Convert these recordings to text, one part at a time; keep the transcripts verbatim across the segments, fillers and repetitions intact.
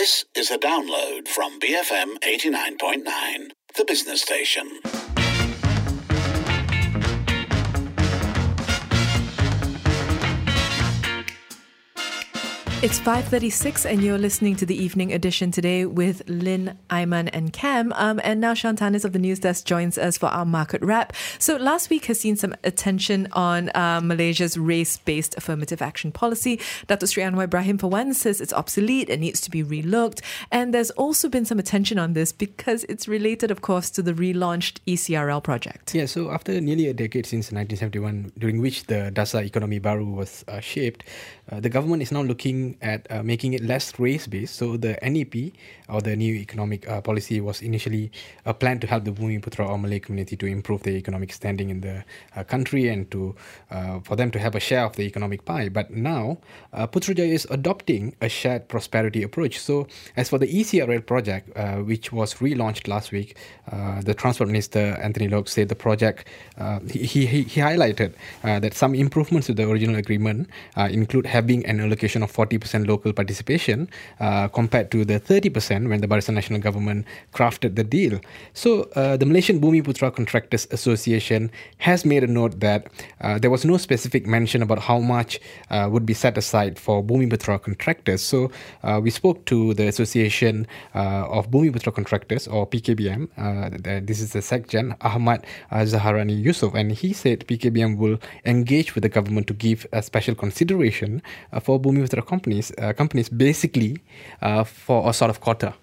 This is a download from B F M eighty-nine point nine, the business station. It's five thirty-six and you're listening to the evening edition today with Lynn, Aiman and Cam. Um, and now Sean Tanis of the News Desk joins us for our market wrap. So last week has seen some attention on uh, Malaysia's race-based affirmative action policy. Dato Sri Anwar Ibrahim, for one, says it's obsolete and needs to be relooked. And there's also been some attention on this because it's related, of course, to the relaunched E C R L project. Yeah, so after nearly a decade since nineteen seventy-one, during which the Dasar Ekonomi Baru was uh, shaped, uh, the government is now looking at uh, making it less race-based. So the N E P, or the new economic uh, policy, was initially a plan to help the Bumiputra or Malay community to improve their economic standing in the uh, country and to uh, for them to have a share of the economic pie. But now, uh, Putrajaya is adopting a shared prosperity approach. So as for the E C R L project, uh, which was relaunched last week, uh, the Transport Minister, Anthony Loke, said the project, uh, he, he, he highlighted uh, that some improvements to the original agreement uh, include having an allocation of forty percent local participation uh, compared to the thirty percent when the Barisan Nasional Government crafted the deal. So uh, the Malaysian Bumiputra Contractors Association has made a note that uh, there was no specific mention about how much uh, would be set aside for Bumiputra contractors. So uh, we spoke to the Association uh, of Bumiputra Contractors, or P K B M. Uh, this is the Sekjen, Ahmad uh, Zaharani Yusof, and he said P K B M will engage with the government to give a special consideration uh, for Bumiputra companies Uh, companies basically uh, for a sort of quota.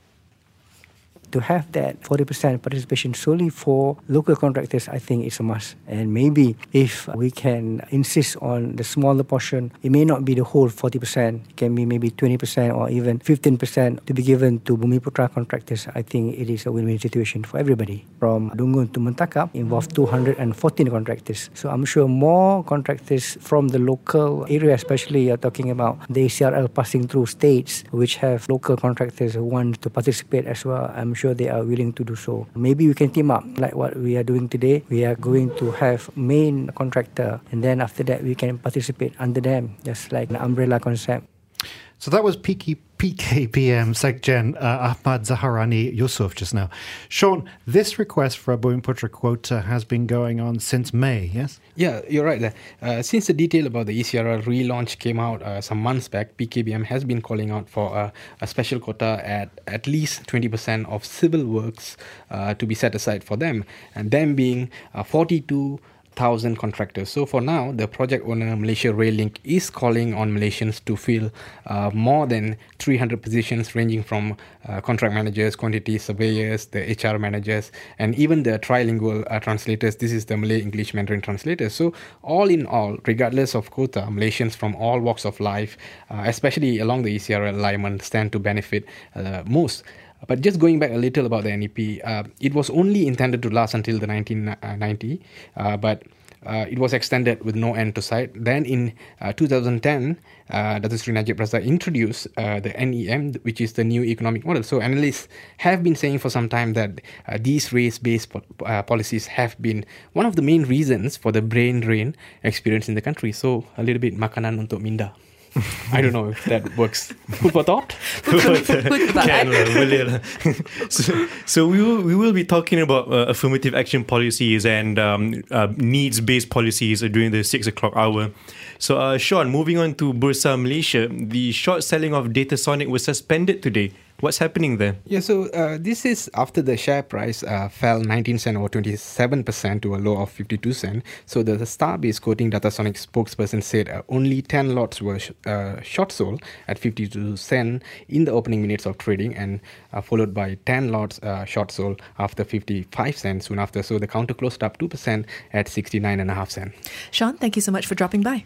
To have that forty percent participation solely for local contractors, I think it's a must. And maybe if we can insist on the smaller portion, it may not be the whole forty percent. It can be maybe twenty percent or even fifteen percent to be given to Bumiputra contractors. I think it is a win-win situation for everybody. From Dungun to Mentakap involved two hundred fourteen contractors. So I'm sure more contractors from the local area, especially you're talking about the E C R L passing through states which have local contractors who want to participate as well. I'm sure they are willing to do so. Maybe we can team up like what we are doing today. We are going to have main contractor, and then after that we can participate under them, just like an umbrella concept. So that was P K B M Sekjen uh, Ahmad Zaharani Yusof just now. Sean, this request for a Bumiputra quota has been going on since May, yes? Yeah, you're right. Uh, since the detail about the E C R L relaunch came out uh, some months back, P K B M has been calling out for a, a special quota at at least twenty percent of civil works uh, to be set aside for them, and them being uh, forty-two thousand contractors. So for now, the project owner Malaysia Rail Link is calling on Malaysians to fill uh, more than three hundred positions, ranging from uh, contract managers, quantity surveyors, the H R managers, and even the trilingual uh, translators. This is the Malay English Mandarin translators. So all in all, regardless of quota, Malaysians from all walks of life, uh, especially along the E C R L alignment, stand to benefit uh, most. But just going back a little about the N E P, uh, it was only intended to last until the nineteen ninety, uh, but uh, it was extended with no end to sight. Then in uh, two thousand ten, uh, Dato Sri Najib Razak introduced uh, the N E M, which is the new economic model. So analysts have been saying for some time that uh, these race-based po- uh, policies have been one of the main reasons for the brain drain experienced in the country. So a little bit makanan untuk minda. I don't know if that works. Food for thought? Can, uh, boleh lah. so, so we will we will be talking about uh, affirmative action policies and um, uh, needs-based policies during the six o'clock hour. So, uh, Sean, moving on to Bursa Malaysia, the short selling of Datasonic was suspended today. What's happening there? Yeah, so uh, this is after the share price uh, fell nineteen cent or twenty-seven percent to a low of fifty-two cent. So the, the Starbase quoting Datasonic spokesperson said uh, only ten lots were sh- uh, short sold at fifty-two cent in the opening minutes of trading, and uh, followed by ten lots uh, short sold after fifty-five cents soon after. So the counter closed up two percent at sixty-nine and a half cent. Sean, thank you so much for dropping by.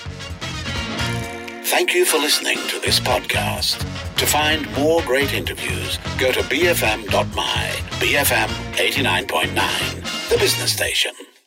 Thank you for listening to this podcast. To find more great interviews, go to b f m dot my, B F M eighty-nine point nine, the business station.